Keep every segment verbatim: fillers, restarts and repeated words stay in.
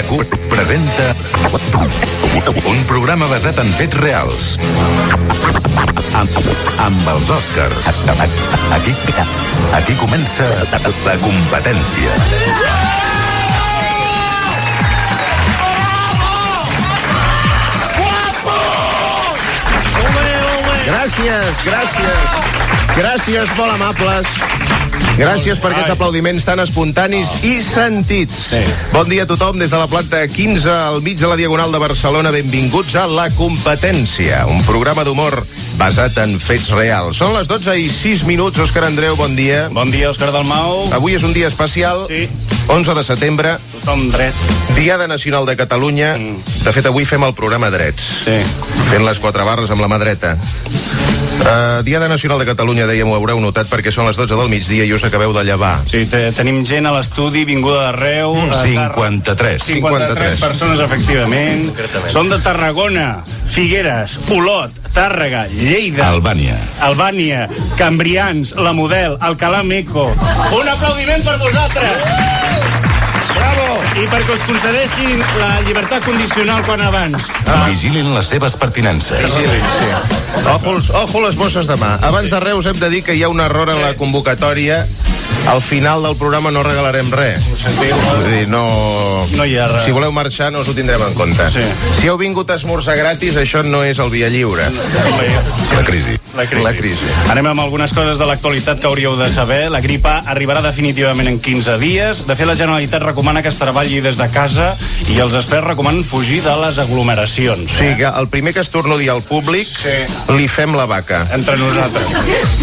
RAC u presenta un programa basat en fets reals. Amb, amb els Oscars. Aquí, aquí comença la competència. Gràcies, gràcies. Gràcies, molt amables. Gràcies per aquests aplaudiments tan espontanis i sentits. Sí. Bon dia a tothom des de la planta quinze al mig de la Diagonal de Barcelona. Benvinguts a La Competència, un programa d'humor basat en fets reals. Són les dotze i sis minuts. Òscar Andreu, bon dia. Bon dia, Òscar Dalmau. Avui és un dia especial, Sí. onze de setembre, Tothom dret. Diada Nacional de Catalunya. Mm. De fet, avui fem el programa Drets. Sí. Fent les quatre barres amb la mà dreta. Uh, Diada Nacional de Catalunya, dèiem, ho haureu notat perquè són les dotze del migdia i us acabeu de llevar. Sí, te, tenim gent a l'estudi, vinguda d'arreu. Mm. cinquanta-tres. cinquanta-tres persones, efectivament. Són de Tarragona, Figueres, Olot, Tàrrega, Lleida, Albània. Albània, Cambrians, La Model, Alcalà Meco. Un aplaudiment per vosaltres! Bravo! I perquè us concedeixin la llibertat condicional quan abans. Vigilin les seves pertinences. Vigilin, sí. Òjols, ojo les bosses de mà. Abans de res us hem de dir que hi ha un error en la convocatòria. Al final del programa no regalarem res. Vull dir, no... No hi ha res. Si voleu marxar no us ho tindrem en compte. Sí. Si heu vingut a esmorzar gratis, això no és el via lliure. La crisi. La crisi. La crisi. Anem amb algunes coses de l'actualitat que hauríeu de saber. La gripa arribarà definitivament en quinze dies. De fet, la Generalitat recomana que es treballi des de casa i els experts recomanen fugir de les aglomeracions. O sigui que el primer que es tornudi al públic, Sí. li fem la vaca. Entre nosaltres.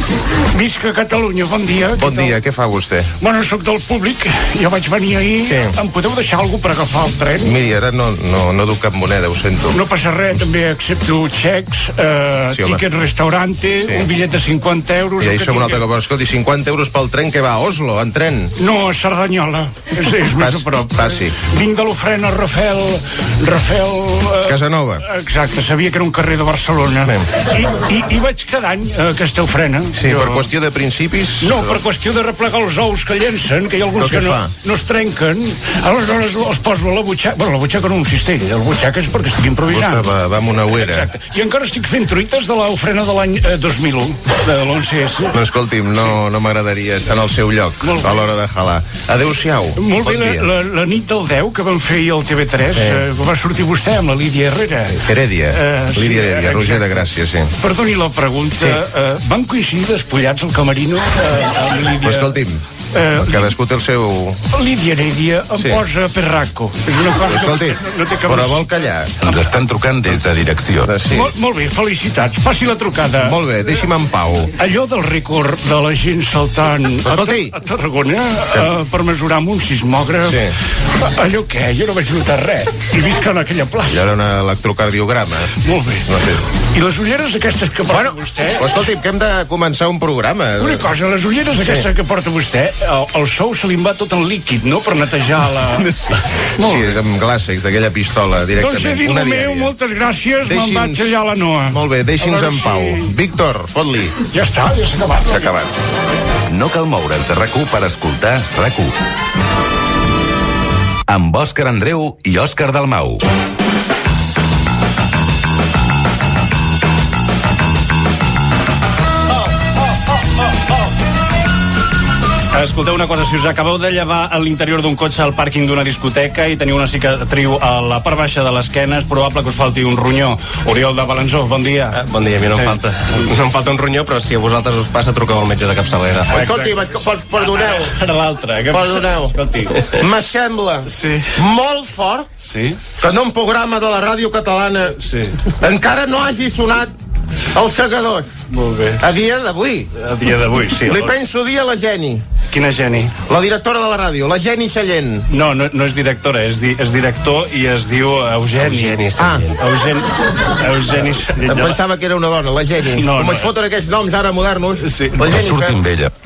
Visca Catalunya, bon dia. Bon dia, què fa vostè? Bueno, sóc del públic, jo vaig venir ahir. Sí. Em podeu deixar alguna per agafar el tren? Miri, ara no, no, no duc cap moneda, ho sento. No passa res, també accepto xecs, eh, Sí, home. tiquet restaurante, Sí. un bitllet de cinquanta euros... I el que això un altre tingui. cop. Escolti, cinquanta euros pel tren que va a Oslo, en tren. No, a Cerdanyola, és, és més Passi, a prop. passi. Vinc de l'ofrena Rafel... Rafel... Eh, Casanova. Exacte, sabia que era un carrer de Barcelona. Bé. I, i, I vaig cada any a aquesta ofrena. Sí, per qüestió de principis... No, per qüestió de replegar els ous que llencen, que hi ha alguns Però què que no, fa? no es trenquen, aleshores els poso a la butxaca, bueno, la butxaca no un cistell, el butxaca és perquè estic improvisant. Vostè va, va amb una uera. Exacte. I encara estic fent truites de l'ofrena de l'any eh, dos mil u, de l'onze esse. No, escolti'm, no, no m'agradaria estar en el seu lloc Molt bé. a l'hora de jalar. Adéu-siau. Molt bé, Bon dia. la, la, la nit del deu que vam fer ahir al T V tres, Eh. eh, va sortir vostè amb la Lídia Herrera. Heredia, Eh, sí, Lídia Heredia, exacte. Roger de Gràcia, sí. Perdoni la pregunta, Sí. eh, van coincidir despullats al camerino eh, amb Lídia? Però escolti'm, Eh, cadascú té el seu... Lídia Heredia em Sí. posa perraco. És una cosa Escolti, que no, no té cap... però vol callar. Ens estan trucant des de direcció. De sí. Molt, molt bé, felicitats. Passi la trucada. Molt bé, deixi'm en pau. Allò del rècord de la gent saltant a, Escolti. a Tarragona eh, per mesurar amb un sismògraf, Sí. allò què? Jo no vaig notar res. I visc en aquella Allò plaça. era un electrocardiograma. Molt bé. No sé. I les ulleres aquestes que porta Bueno, vostè... però escolti'm, que hem de començar un programa. Una cosa, les ulleres aquestes que porta vostè, el, el sou se li en va tot en líquid, no?, per netejar la... Sí, Molt sí, bé. és amb glàssecs d'aquella pistola, Doncs directament. he dit Una el meu, diària. moltes gràcies, me'n Deixi'ns- vaig allà a la Noa. Molt bé, deixi'ns A veure en pau. si- Víctor, fot-li. Ja està, ja s'ha acabat. S'ha acabat. No cal moure's de RAC u per escoltar RAC u. Amb Òscar Andreu i Òscar Dalmau. Escolteu una cosa, si us acabeu de llevar a l'interior d'un cotxe al pàrquing d'una discoteca i teniu una cicatriu a la part baixa de l'esquena, és probable que us falti un ronyó. Oriol de Balanzó, bon dia. Ah, bon dia, a mi no, Sí. em falta, no em falta un ronyó, però si a vosaltres us passa, truqueu al metge de capçalera. Escolti, vaig- per- perdoneu. Ara l'altre. Que... Perdoneu. Escolti. M'assembla Sí. molt fort Sí? que en un programa de la ràdio catalana Sí. encara no hagi sonat els segadors. Molt bé. A dia d'avui. A dia d'avui, sí. Li penso dir a la Geni, Quina Geni? la directora de la ràdio, la Geni Sallent. No, no, no és directora, és, di, és director i es diu Eugeni. Eugeni Ah, Eugeni. Eugeni. em pensava que era una dona, la Geni. No, Com no. es foten aquests noms ara modernos. Sí. La Geni Surti amb ella.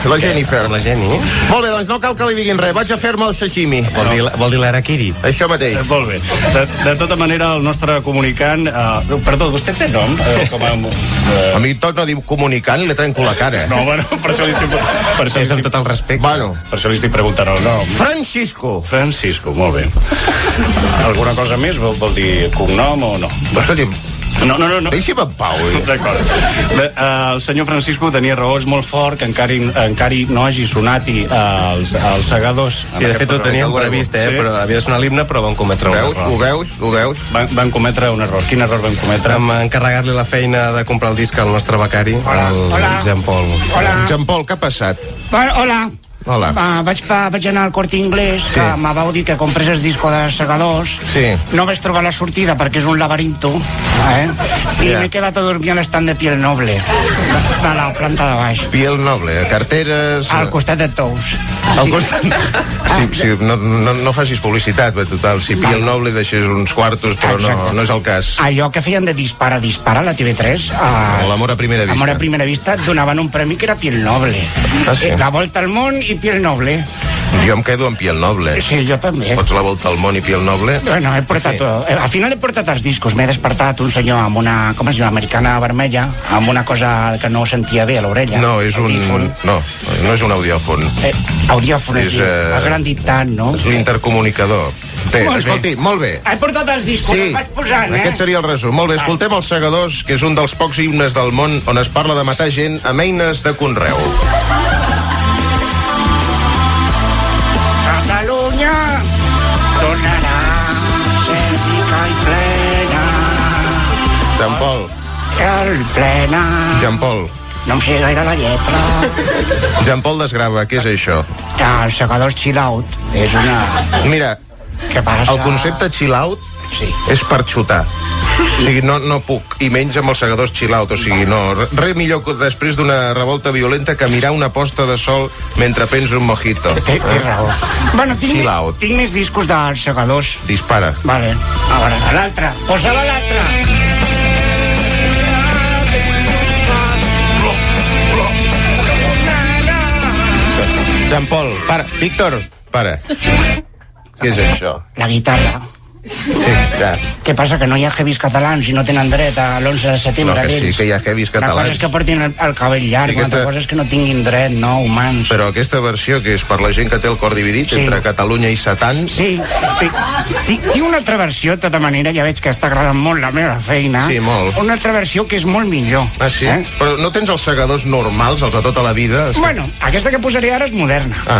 La Jennifer. La Jenny. Molt bé, doncs no cal que li diguin res. Vaig a fer-me el sashimi. Vol dir, vol dir l'Arakiri. Això mateix. Eh, molt bé. De, de tota manera, el nostre comunicant... Uh, perdó, vostè té nom? Uh, com a, uh... A mi tot no diu comunicant i li trenco la cara. No, bueno, per això li estic... Per això És li amb estic, tot el respecte. Bueno. per això li estic preguntant el nom. Francisco. Francisco, molt bé. Alguna cosa més? Vol, vol dir cognom o no? Escolti, No, no, no. no. deixi'm en pau. Eh? D'acord. Bé, uh, el senyor Francisco tenia raó, és molt fort que encara, encara no hagi sonat i, uh, els, els segadors. Sí, de fet ho teníem previst, eh? Sí. Però havia de sonar l'himne, però van cometre un Ho veus? error. Ho veus? Ho veus? Van, van cometre un error. Quin error van cometre? Vam encarregar-li la feina de comprar el disc al nostre becari, Hola. el Hola. Jean Paul. Hola. Jean Paul, què ha passat? Bueno, hola. Hola. Va, vaig, va, vaig anar al Corte Inglés, Sí. que me vau dir que comprés el disco de segadors. Sí. No vaig trobar la sortida perquè és un laberinto, eh? I Ja. m'he quedat a dormir a l'estand de Piel Noble, de la planta de baix, Piel Noble, carteres... al costat de Tous. Al costat... Sí, sí, no, no, no facis publicitat, bé, total. Si Piel Noble deixés uns quartos, però no, Exacte. no és el cas. Allò que feien de Dispara, Dispara, a la T V tres, a... L'amor a primera vista. Amor a primera vista, et donaven un premi que era Piel Noble. Ah, sí? Eh, La volta al món i Piel Noble. Jo em quedo amb Piel Noble. Sí, jo també. Pots la volta al món i Piel Noble? Bueno, he portat... Sí. Sí. Al final he portat els discos. M'he despertat un senyor amb una... Com es diu? Americana vermella, amb una cosa que no sentia bé a l'orella. No, és un... Audífon. No, no és un audiòfon. Eh, audiòfon, És, és, eh... eh, el gran dictat, no? És l'intercomunicador. Bé, Molt bé. escolti, molt bé. He portat els discos, Sí, els vaig posant, eh? aquest seria el resum. Molt bé, escoltem Els Segadors, que és un dels pocs himnes del món on es parla de matar gent amb eines de conreu. Catalunya tornarà èpica i plena. Jean Paul, El plena. Jean Paul, No em sé gaire la lletra. Jean Paul desgrava, què és això? El segador chill out és una... Mira, Què passa? el concepte chill out Sí. és per xutar. O sigui, no, no puc, i menys amb els segadors chill out, o sigui, no, res millor que després d'una revolta violenta que mirar una posta de sol mentre prens un mojito. Té, té raó. Bueno, tinc, Chill out. tinc més discos dels segadors. Dispara. Vale, a veure, a l'altre. Posa-la a l'altre. Jean Paul, para. Víctor, para. Què és això? La guitarra. Sí, ja. Què passa, que no hi ha heavis catalans i no tenen dret a l'onze de No, setembre que sí, d'ells? que hi ha heavis Una cosa catalans. és que portin el, el cabell llarg, I aquesta... aquesta- una altra cosa és que no tinguin dret, no, humans. Però aquesta versió, que és per la gent que té el cor dividit Sí. entre Catalunya i Satan, Sí, tinc, tinc, tinc una altra versió, de tota manera, ja veig que està agradant molt la meva feina. Sí, molt. Una altra versió que és molt millor. ah, sí? Eh? Però no tens els segadors normals, els de tota la vida? Bueno, aquesta que posaré ara és moderna. Ah.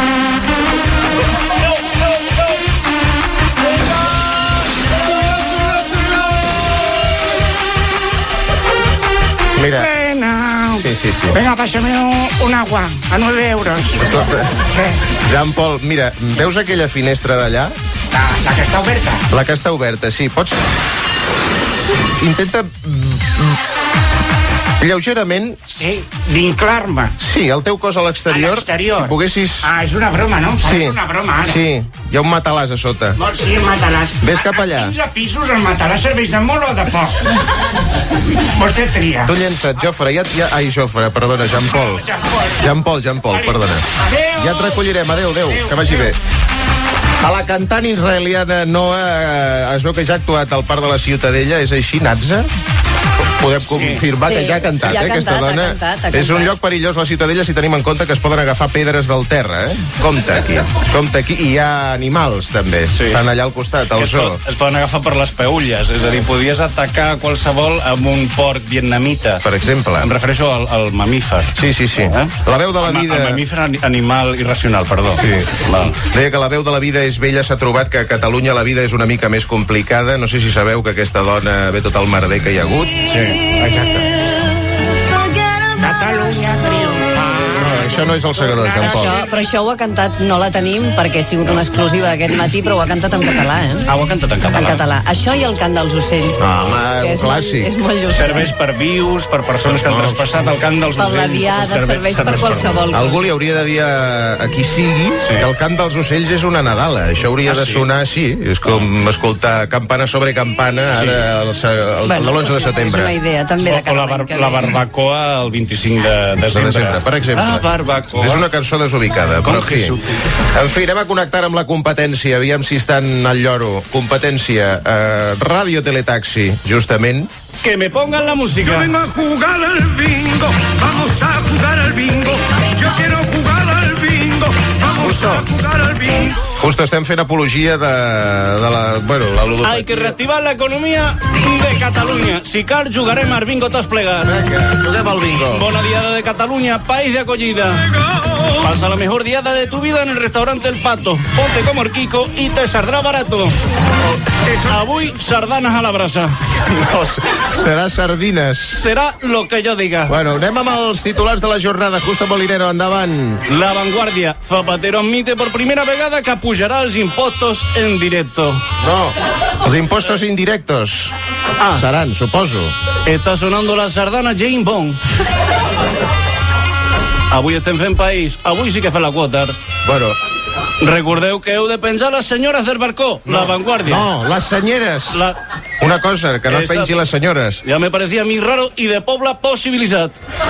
Mira, Plena. sí, sí, sí. Venga, pásame un, un agua a nueve euros. Escolta, Eh, Jean Paul, mira, veus aquella finestra d'allà? la, la que està oberta. La que està oberta, sí. Pots... Intenta... Lleugerament... Sí, vinclar-me. Sí, el teu cos a A l'exterior. l'exterior. Si poguessis... Ah, és una broma, no? Em faràs Sí, una broma, ara. sí. Hi ha un matalàs a sota. Molt, sí, el matalàs. Ves cap A- allà. A quinze pisos el matalàs serveix de molt o de poc? Vostè tria. Tu llença't, Jofre, ja... ja... Ai, Jofre, perdona, Jean Paul. Jean Paul. Jean Paul, Jean Paul, Vale. perdona. Adéu. Ja et recollirem, adéu, adéu, Adéu, que vagi adéu. bé. A la cantant israeliana Noa eh, es veu que ja ha actuat al Parc de la Ciutadella, és així, Natza? Podem confirmar Sí, que ja ha cantat, ja ha eh, aquesta cantat, ha dona. cantat, ha És un cantat. lloc perillós, la Ciutadella, si tenim en compte que es poden agafar pedres del terra, eh? Compte aquí, compte aquí. I hi ha animals, també. Sí. Estan allà al costat, Que al es, zoo. pot, es poden agafar per les peülles, és a dir, podies atacar qualsevol amb un porc vietnamita. Per exemple. Em refereixo al, al mamífer. Sí, sí, sí. Eh? La veu de la El ma- vida... El mamífer ani- animal irracional, perdó. Sí. Val. Deia que la veu de la vida és vella, s'ha trobat que a Catalunya la vida és una mica més complicada. No sé si sabeu que aquesta dona ve tot el merder que hi ha hagut. Sí, exacte. Catalunya triomfa. No, això no és el segador, Jean Paul. Això, però això ho ha cantat, no la tenim perquè ha sigut una exclusiva d'aquest matí, però ho ha cantat en català, eh? Ah, ho ha cantat en català. En català. Això i el cant dels ocells. Ah, home, que un és molt, clàssic. és molt lluç. Serveix per vius, per persones que han traspassat el cant dels Per ocells. la diada, serveix per qualsevol Algú cosa. li hauria de dir a, a qui sigui Sí. que el cant dels ocells és una Nadala. Això hauria Ah, de sí? sonar així. És com escoltar campana sobre campana ara el, el, el, l'onze de És setembre. una idea, també, de O, o cara la, a bar, l'any que la ve. barbacoa el vint-i-cinc de desembre. desembre, per exemple. La barbacoa. És una cançó desubicada, però en fi. En fi, anem a connectar amb la competència, aviam si estan al lloro. Competència, eh, Ràdio Teletaxi, justament. Que me pongan la música. Yo vengo a jugar al bingo, vamos a jugar al bingo. Yo quiero jugar al bingo, vamos Justo. a jugar al bingo. Justo estem fent apologia de, de la, bueno, la ludopatia. Hay que reactivar la economia de Catalunya. Si cal, jugarem al bingo tots plegats. Vinga, juguem al bingo. Bona diada de Cataluña, país de acogida. Pasa la mejor diada de tu vida en el restaurante El Pato. Ponte como el Kiko y te saldrá barato. Avui, sardanes a la brasa. No, serà sardines. Será lo que yo diga. Bueno, anem amb els titulars de la jornada. Justo Molinero, endavant. La Vanguardia. Zapatero admite por primera vegada que pujarà els impostos en directo. No, els impostos indirectos. Ah. Seran, suposo. Está sonando la sardana Jane Bond. Avui estem fent país. Avui sí que fa la quota. Bueno, Recordeu que heu de penjar les senyores del barcó. No, la Vanguardia. No, les senyeres. La... Una cosa, que no et pengi les senyores. Ya me parecía a mí raro y de Pobla posibilidad.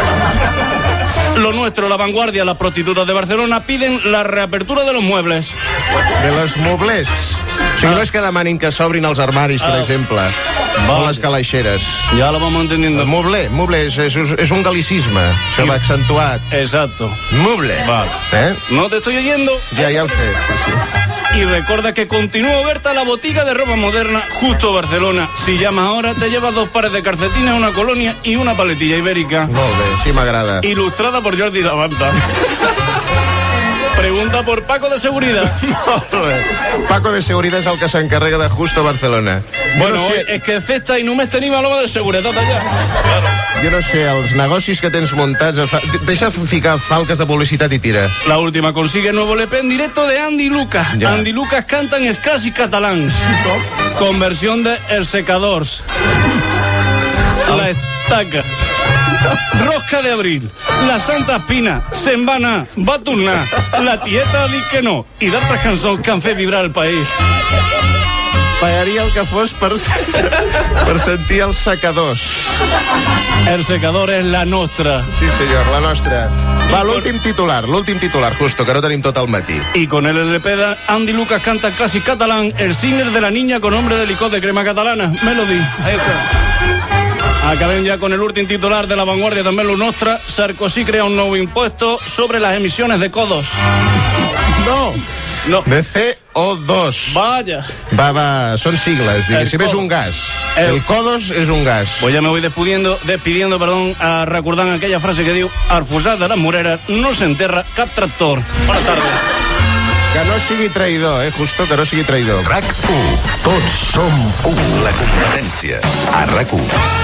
Lo nuestro, La Vanguardia, las prostitutas de Barcelona piden la reapertura de los muebles. De les moblers. O sigui, Ah. no és que demanin que s'obrin els armaris, per Ah. exemple, o les calaixeres. Ya lo vamos entendiendo. Mobler, mobler, és, és, és un galicisme, se l'ha accentuat. Exacto. Mobler. Vale. Eh? No te estoy oyendo. Ja, ja ho sé. Sí. Y recuerda que continúa abierta la botiga de ropa moderna justo Barcelona. Si llamas ahora, te llevas dos pares de calcetines, una colonia y una paletilla ibérica. Molt bé, sí m'agrada. Ilustrada por Jordi Davanta. Pregunta por Paco de Seguridad. Molt bé. Paco de Seguridad és el que s'encarrega de Justo Barcelona. Bueno, jo no sé, es que festa y no me tenim a l'home de seguretat allà. Claro. jo no sé, els negocis que tens muntats... els fa- Deixa ficar falques de publicitat i tira. La última consigue nuevo L P en directo de Andy Lucas. Ya. Andy Lucas canta en escas y catalans. Con versión de El Secadors. La estaca. Rosca de abril. La Santa Espina. Se'n va anar. Va tornar. La tieta ha dit que no. I d'altres cançons que han fet vibrar el país. Pagaria el que fos per, per sentir els secadors. El Secador és la nostra. Sí, senyor, la nostra. Va, l'últim titular, l'últim titular, Justo, que no tenim tot el matí. Y con el L P de Andy Lucas canta clásico catalán, el single de la niña con nombre de licor de crema catalana, Melody. Ahí está. Acabem ja con el últim titular de La Vanguardia, també lo nostra. Sarkozy crea un nou impuesto sobre las emisiones de codos. No, No. de C O dos. Vaya. Va, va, són sigles, diguéssim, El és co- un gas. El- El codos és un gas. Pues ya me voy despidiendo, despidiendo, perdón, a recordant aquella frase que diu: al fusat de les Moreres no s'enterra cap tractor. Buenas tardes. Que no sigui traïdor, eh, Justo, que no sigui traïdor. RAC u. Tots som u. La competència. A RAC u.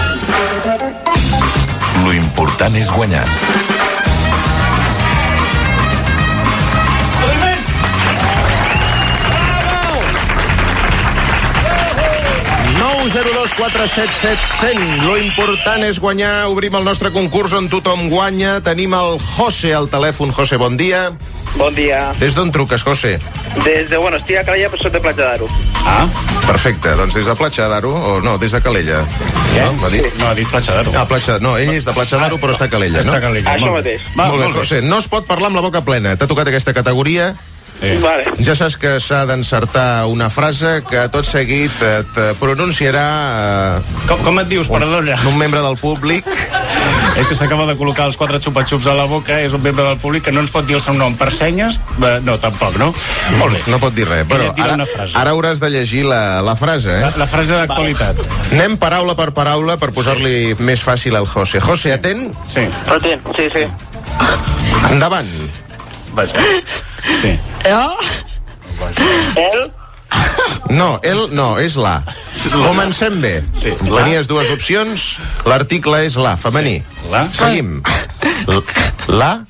Lo important és guanyar. nou zero dos quatre set set cent. Lo important és guanyar. Obrim el nostre concurs on tothom guanya. Tenim el José al telèfon. José, bon dia. Bon dia. Des d'on truques, José? Des de, bueno, estic a Calella, però soc de Platja d'Aro. Ah, Perfecte, doncs des de Platja d'Aro, o no, des de Calella. què? No, m'ha dit? No, ha dit Platja d'Aro. Ah, Platja, no, ell és de Platja d'Aro, però està a Calella, no? Està a Calella. Això molt bé. mateix. Va, molt bé, molt bé. José, no es pot parlar amb la boca plena. T'ha tocat aquesta categoria. Sí. Vale. Ja saps que s'ha d'encertar una frase que tot seguit et pronunciarà Com, com et dius, perdona? eh, un membre del públic. És que s'acaba de col·locar els quatre xupa-xups a la boca, és un membre del públic que no ens pot dir el seu nom per senyes. Eh, no, tampoc, no? Molt bé. No pot dir res. Però Ella tira ara, una frase. ara hauràs de llegir la, la frase, eh? La, la frase d'actualitat. Anem paraula per paraula per posar-li més fàcil al José. José, atent? Sí, Atent, sí, sí. Endavant. vaja. Sí. El, No, el no, és la. Comencem bé. Sí. La. Tenies dues opcions. L'article és la, femení. La. Seguim. La.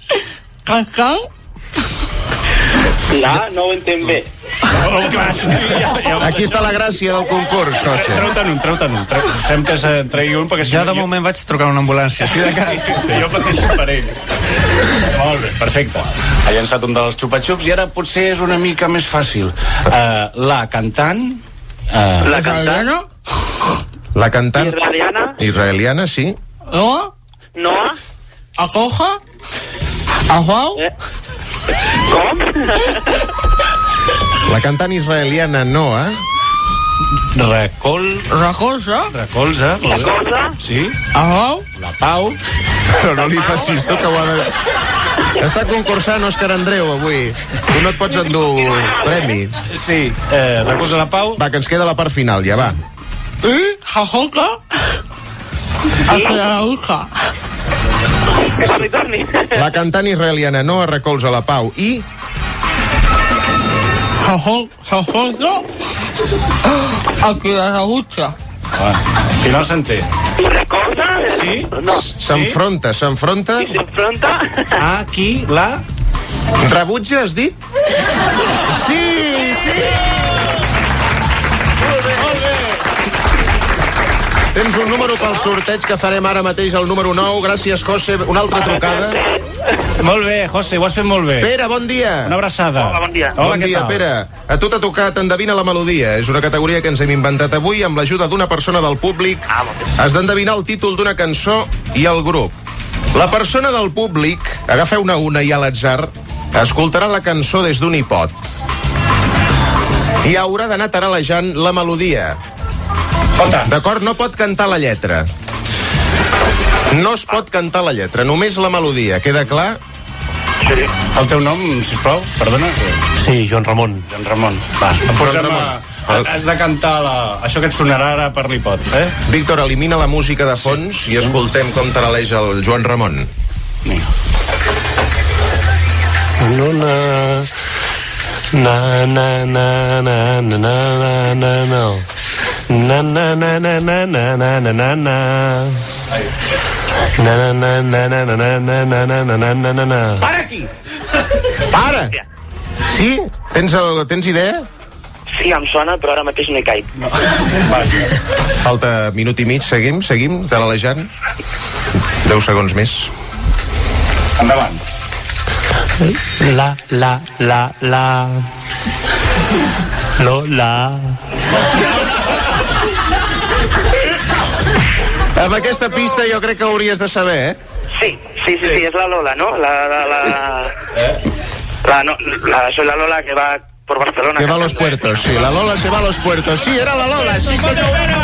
la, no ho entenc bé. Oh, clar, sí, ja, ja, Aquí està la gràcia del concurs, José. Treu-te'n un, treu-te'n un. Treu, fem que se'n tregui un, perquè si Jo no... de moment vaig trucar una ambulància. Sí, de cas. Sí, sí, jo pateixo per ell. Molt bé, perfecte. Ha llançat un dels xupa-xups i ara potser és una mica més fàcil. Uh, la cantant... Uh, La cantant, La cantant israeliana, israeliana, sí. Noa, ¿Acoja? Ahau? Eh? Com? La cantant israeliana Noa Recol... Recolza? Recolza. La cosa? Sí. Ahau? La Pau. però no li facis tu que ho ha de... Està concursant Òscar Andreu avui. Tu no et pots endur premi. Sí. Eh, recolza la Pau. Va, que ens queda la part final, ja va. I? Jajonka? Acudaruca. Que torni, torni. La cantant israeliana Noa recolza la Pau i... Jajon... Jajonka? Acudaruca. Ah, al final s'entén. La cosa? Sí? No. S'enfronta, s'enfronta... I s'enfronta? Aquí, la... Rebutja, has dit? Sí, sí! Tens un número pel sorteig que farem ara mateix, el número nou. Gràcies, José. Una altra trucada. Molt bé, José, ho has fet molt bé. Pere, bon dia. Una abraçada. Hola, bon dia. Hola, Bon què dia, tal? Pere. A tu t'ha tocat Endevina la melodia. És una categoria que ens hem inventat avui amb l'ajuda d'una persona del públic. Ah, molt bé. Has d'endevinar el títol d'una cançó i el grup. La persona del públic, agafeu-ne una i a l'atzar, escoltarà la cançó des d'un iPod. I haurà d'anar taralejant la melodia. Compte. D'acord? No pot cantar la lletra. No es pot cantar la lletra, només la melodia. Queda clar? El teu nom, sisplau, perdona. Sí, Joan Ramon. Joan Ramon. Va, posem a... Ramon. Has de cantar la... això que et sonarà ara per l'iPod, eh? Víctor, elimina la música de fons i escoltem com taraleja el Joan Ramon. No, na... Na, na, na, na, na, na, na, na. Na, na, na, na, na, na, na, na, na, na. Na, na, na, na, na, na, na, na, na, na, na, na, na. Para aquí! Para! Sí? Tens, el, tens idea? Sí, em sona, però ara mateix no hi caig. Falta minut i mig, seguim, seguim, talalejant. Deu segons més. Endavant. La, la, la, la. Lola. Amb aquesta pista jo crec que hauries de saber, eh? Sí, sí, sí, sí, és la Lola, ¿no? La, la, la... La, no, la, soy la Lola que va por Barcelona. Que va a los puertos, sí. La Lola se va a los puertos. Sí, era la Lola, sí, senyor.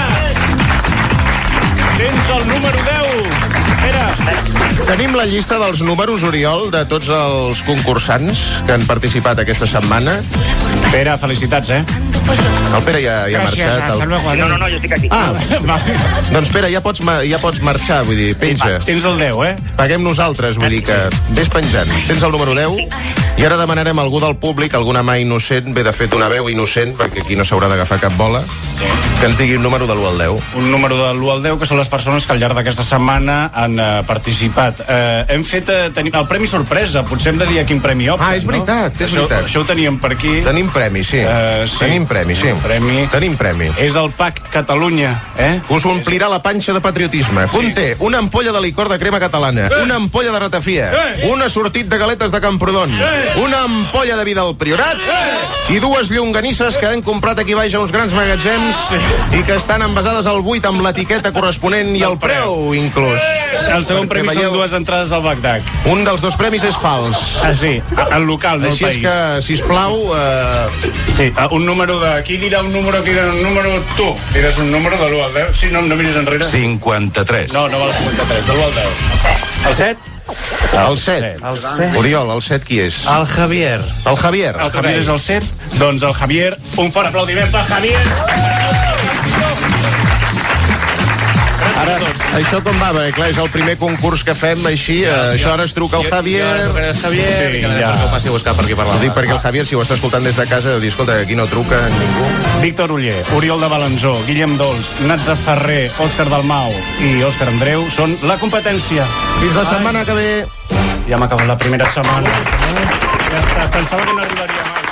Tens el número deu. Espera. Tenim la llista dels números, Oriol, de tots els concursants que han participat aquesta setmana. Pere, felicitats, eh? El Pere ja, ja ha marxat. El... No, no, no, jo estic aquí. Ah, Va. doncs Pere, ja pots, ma- ja pots marxar, vull dir, penja. Tens el deu, eh? Paguem nosaltres, vull dir que vés penjant. Tens el número deu i ara demanarem a algú del públic, alguna mà innocent, bé, de fet una veu innocent, perquè aquí no s'haurà d'agafar cap bola, que ens digui un número de l'u al deu. Un número de l'u al deu, que són les persones que al llarg d'aquesta setmana han eh, participat. Eh, hem fet eh, tenim el premi sorpresa, potser hem de dir a quin premi opten, Ah, és veritat, no? és això, veritat. Això ho teníem per aquí. Tenim premi, sí. Eh, sí. Tenim premi, sí. Premi. Tenim premi. És el Pack Catalunya, eh? Us omplirà la panxa de patriotisme. Conté una ampolla de licor de crema catalana, una ampolla de ratafia, un assortit de galetes de Camprodon, una ampolla de vi del Priorat i dues llonganisses que han comprat aquí baix a uns grans magatzems i que estan envasades al buit amb l'etiqueta corresponent i el preu inclús. El segon Perquè premi veieu- són dues entrades al Bagdad. Un dels dos premis és fals. Ah, sí, el local, no el Així és país. que, sisplau, eh, Sí, ah, un número de... Qui dirà un número, qui dirà un número? Tu diràs un número de l'u al deu. Sí, no, no miris enrere. cinquanta-tres. No, no val el cinquanta-tres, de l'u al deu. El set? el set. El set. Oriol, el set qui és? El Javier. El Javier. El Javier és el set. Doncs el Javier, un fort aplaudiment per Javier. Ara, això com va? Perquè, clar, és el primer concurs que fem així. Eh, això ara es truca el Javier. el Javier. Sí, que ja. ho passi a buscar per aquí per la... Ho dic perquè el Javier, si ho està escoltant des de casa, deu dir, escolta, aquí no truca ningú. Víctor Uller, Oriol de Balanzó, Guillem Dols, Natza Ferrer, Òscar Dalmau i Òscar Andreu són la competència. Fins la setmana que ve. Ja m'ha acabat la primera setmana. Ja està, pensava que no arribaria mai.